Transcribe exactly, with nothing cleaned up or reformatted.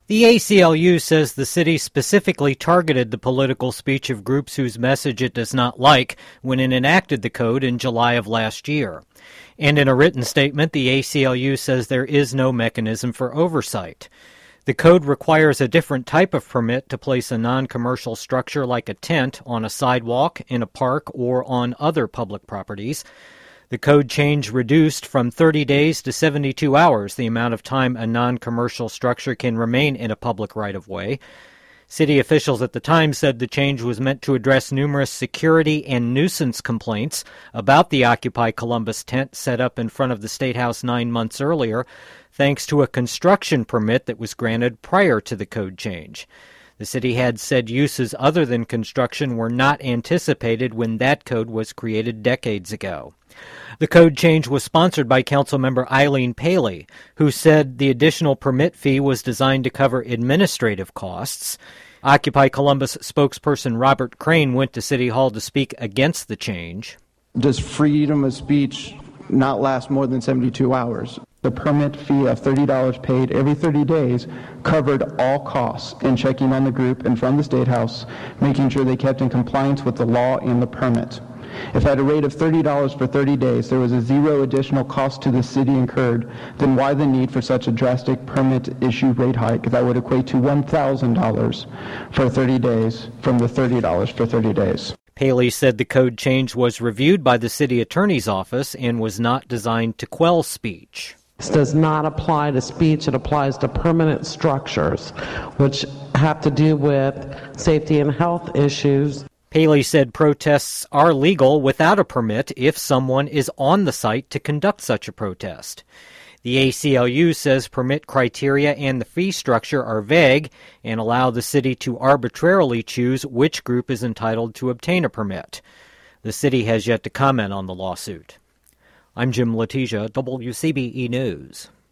The A C L U says the city specifically targeted the political speech of groups whose message it does not like when it enacted the code in July of last year. And in a written statement, the A C L U says there is no mechanism for oversight. The code requires a different type of permit to place a non-commercial structure like a tent on a sidewalk, in a park, or on other public properties. The code change reduced from thirty days to seventy-two hours the amount of time a non-commercial structure can remain in a public right-of-way. City officials at the time said the change was meant to address numerous security and nuisance complaints about the Occupy Columbus tent set up in front of the State House nine months earlier, thanks to a construction permit that was granted prior to the code change. The city had said uses other than construction were not anticipated when that code was created decades ago. The code change was sponsored by Councilmember Eileen Paley, who said the additional permit fee was designed to cover administrative costs. Occupy Columbus spokesperson Robert Crane went to City Hall to speak against the change. Does freedom of speech not last more than seventy-two hours? The permit fee of thirty dollars paid every thirty days covered all costs in checking on the group in front of the State House, making sure they kept in compliance with the law and the permit. If at a rate of thirty dollars for thirty days there was a zero additional cost to the city incurred, then why the need for such a drastic permit issue rate hike that would equate to one thousand dollars for thirty days from the thirty dollars for thirty days? Paley said the code change was reviewed by the city attorney's office and was not designed to quell speech. This does not apply to speech. It applies to permanent structures, which have to do with safety and health issues. Paley said protests are legal without a permit if someone is on the site to conduct such a protest. The A C L U says permit criteria and the fee structure are vague and allow the city to arbitrarily choose which group is entitled to obtain a permit. The city has yet to comment on the lawsuit. I'm Jim Letizia, W C B E News.